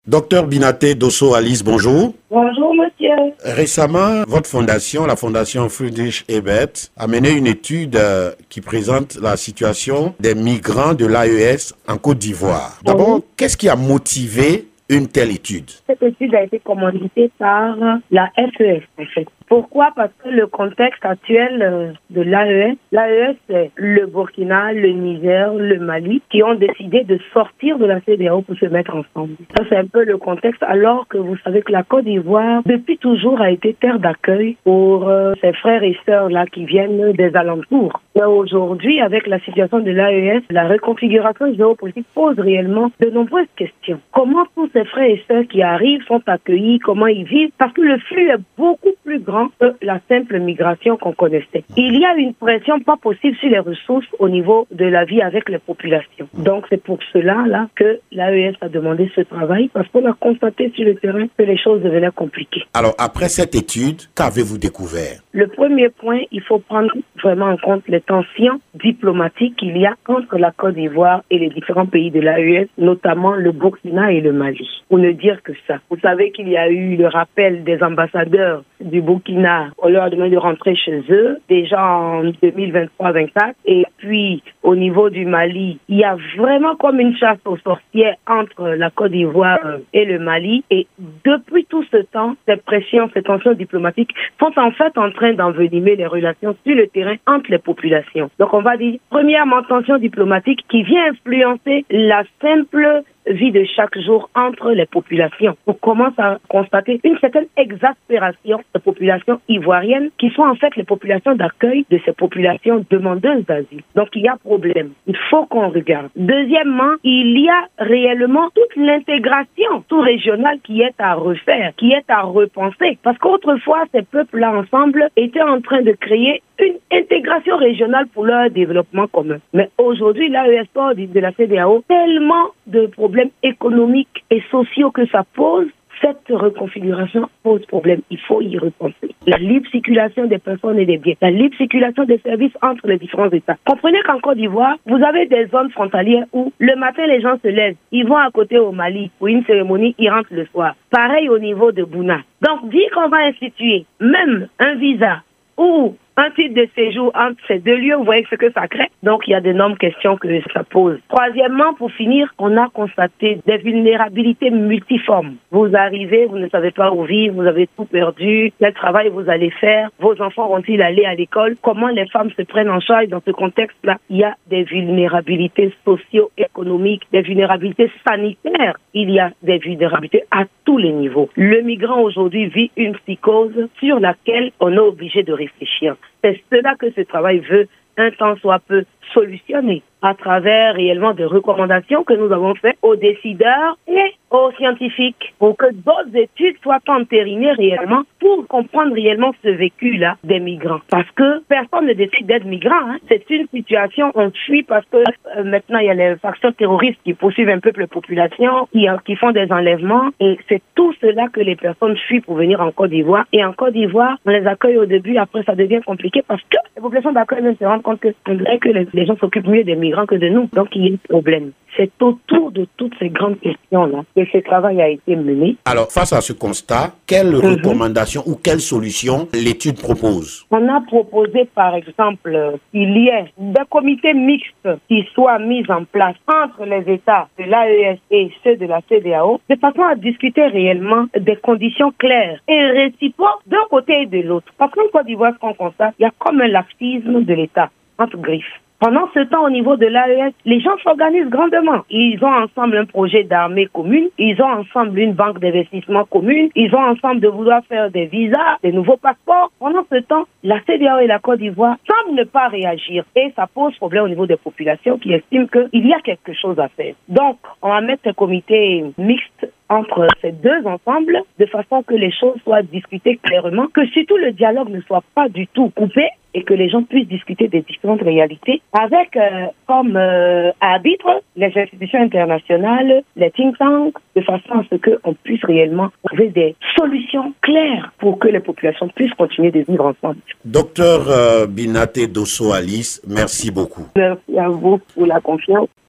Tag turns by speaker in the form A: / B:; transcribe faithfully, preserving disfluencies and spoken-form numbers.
A: Docteur Binaté Dosso Alice, bonjour.
B: Bonjour monsieur.
A: Récemment, votre fondation, la fondation Friedrich Ebert, a mené une étude euh, qui présente la situation des migrants de l'A E S en Côte d'Ivoire. D'abord, oui. Qu'est-ce qui a motivé une telle étude?
B: Cette étude a été commanditée par la F E S en fait. Pourquoi? Parce que le contexte actuel de l'A E S, l'A E S c'est le Burkina, le Niger, le Mali qui ont décidé de sortir de la C E D E A O pour se mettre ensemble. Ça c'est un peu le contexte, alors que vous savez que la Côte d'Ivoire depuis toujours a été terre d'accueil pour euh, ses frères et sœurs là qui viennent des alentours. Mais aujourd'hui, avec la situation de l'A E S, la reconfiguration géopolitique pose réellement de nombreuses questions. Comment tous ces frères et sœurs qui arrivent sont accueillis, comment ils vivent? Parce que le flux est beaucoup plus grand que la simple migration qu'on connaissait. Il y a une pression pas possible sur les ressources au niveau de la vie avec les populations. Donc c'est pour cela là que l'A E S a demandé ce travail, parce qu'on a constaté sur le terrain que les choses devenaient compliquées.
A: Alors après cette étude, qu'avez-vous découvert?
B: Le premier point, il faut prendre vraiment en compte les tensions diplomatiques qu'il y a entre la Côte d'Ivoire et les différents pays de l'A E S, notamment le Burkina et le Mali. Pour ne dire que ça. Vous savez qu'il y a eu le rappel des ambassadeurs du Burkina. On leur a demandé de rentrer chez eux, déjà en deux mille vingt-trois vingt-quatre. Et puis, au niveau du Mali, il y a vraiment comme une chasse aux sorcières entre la Côte d'Ivoire et le Mali. Et depuis tout ce temps, ces pressions, ces tensions diplomatiques sont en fait en train d'envenimer les relations sur le terrain entre les populations. Donc, on va dire, premièrement, tension diplomatique qui vient influencer la simple vie de chaque jour entre les populations. On commence à constater une certaine exaspération des populations ivoiriennes qui sont en fait les populations d'accueil de ces populations demandeuses d'asile. Donc il y a problème. Il faut qu'on regarde. Deuxièmement, il y a réellement toute l'intégration sous-régionale qui est à refaire, qui est à repenser. Parce qu'autrefois, ces peuples-là ensemble étaient en train de créer une intégration régionale pour leur développement commun. Mais aujourd'hui, l'A E S sort de la C E D E A O tellement de problèmes économiques et sociaux que ça pose. Cette reconfiguration pose problème. Il faut y repenser. La libre circulation des personnes et des biens, la libre circulation des services entre les différents États. Comprenez qu'en Côte d'Ivoire, vous avez des zones frontalières où le matin, les gens se lèvent. Ils vont à côté au Mali pour une cérémonie, ils rentrent le soir. Pareil au niveau de Bouna. Donc, dire qu'on va instituer même un visa ou un titre de séjour entre ces deux lieux, vous voyez ce que ça crée. Donc, il y a d'énormes questions que ça pose. Troisièmement, pour finir, on a constaté des vulnérabilités multiformes. Vous arrivez, vous ne savez pas où vivre, vous avez tout perdu. Quel travail vous allez faire? Vos enfants vont-ils aller à l'école? Comment les femmes se prennent en charge dans ce contexte-là? Il y a des vulnérabilités socio-économiques, des vulnérabilités sanitaires. Il y a des vulnérabilités à tous les niveaux. Le migrant aujourd'hui vit une psychose sur laquelle on est obligé de réfléchir. C'est cela que ce travail veut, un temps soit peu, solutionner à travers réellement des recommandations que nous avons faites aux décideurs et aux scientifiques pour que d'autres études soient entérinées réellement pour comprendre réellement ce vécu-là des migrants. Parce que personne ne décide d'être migrant. Hein. C'est une situation, on fuit parce que euh, maintenant il y a les factions terroristes qui poursuivent un peu la population, qui, euh, qui font des enlèvements et c'est tout cela que les personnes fuient pour venir en Côte d'Ivoire. Et en Côte d'Ivoire, on les accueille au début, après ça devient compliqué parce que les populations d'accueil même se rendent compte que on dirait que les, les gens s'occupent mieux des migrants que de nous. Donc il y a un problème. C'est autour de toutes ces grandes questions-là que ce travail a été mené.
A: Alors, face à ce constat, quelles mm-hmm. recommandations ou quelles solutions l'étude propose?
B: On a proposé, par exemple, qu'il y ait des comités mixtes qui soient mis en place entre les États de l'A E S et ceux de la C E D E A O, de façon à discuter réellement des conditions claires et réciproques d'un côté et de l'autre. Parce qu'en Côte d'Ivoire, ce qu'on constate, il y a comme un laxisme de l'État, entre griffes. Pendant ce temps, au niveau de l'A E S, les gens s'organisent grandement. Ils ont ensemble un projet d'armée commune, ils ont ensemble une banque d'investissement commune, ils ont ensemble de vouloir faire des visas, des nouveaux passeports. Pendant ce temps, la C E D E A O et la Côte d'Ivoire semblent ne pas réagir. Et ça pose problème au niveau des populations qui estiment qu'il y a quelque chose à faire. Donc, on va mettre un comité mixte entre ces deux ensembles, de façon que les choses soient discutées clairement, que surtout le dialogue ne soit pas du tout coupé et que les gens puissent discuter des différentes réalités avec euh, comme euh, arbitre les institutions internationales, les think tanks, de façon à ce qu'on puisse réellement trouver des solutions claires pour que les populations puissent continuer de vivre ensemble.
A: Docteur euh, Binaté Dosso Alice, merci beaucoup.
B: Merci à vous pour la confiance.